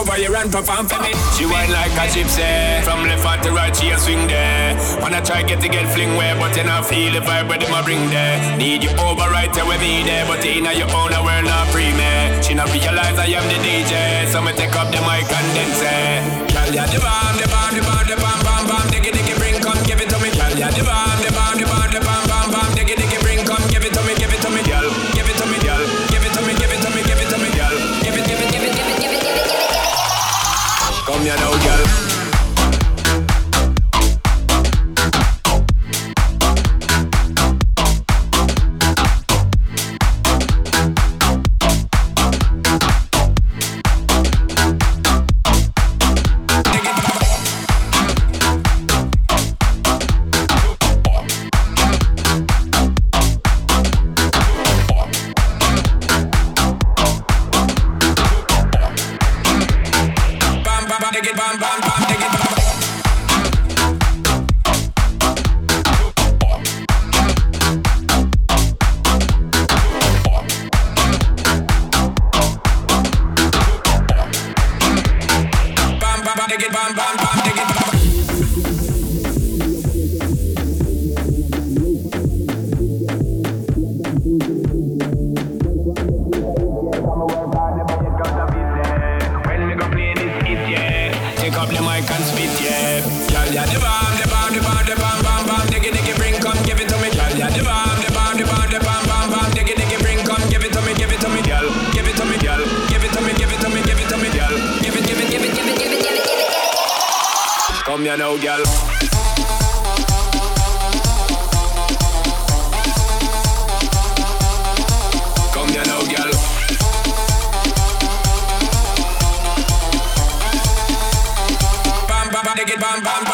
over here and perform for me. She whine like a gypsy. From left hand to right, she a swing there. Wanna try get fling where, but you not feel the vibe where them a bring there. Need you over right there with me there, but in your own world not free me. She not realize I am the DJ, so me take up the mic and then say, girl, yeah, the bomb, the bomb, the bomb, the bomb, bomb, bomb, diggy, diggy, bring, come give it to me, girl, yeah, the bomb, the bomb, the bomb, the bomb, bomb, bomb, diggy, diggy, bring, come give it to me, girl, give it to me, girl, give it to me, give it to me, give it to me, girl, give it, give it, give it, give it, give it, give it, give it. Come here now, girl. Come here now, girl. Come here now, girl. Bam, bam, bam, dig it, bam, bam, bam.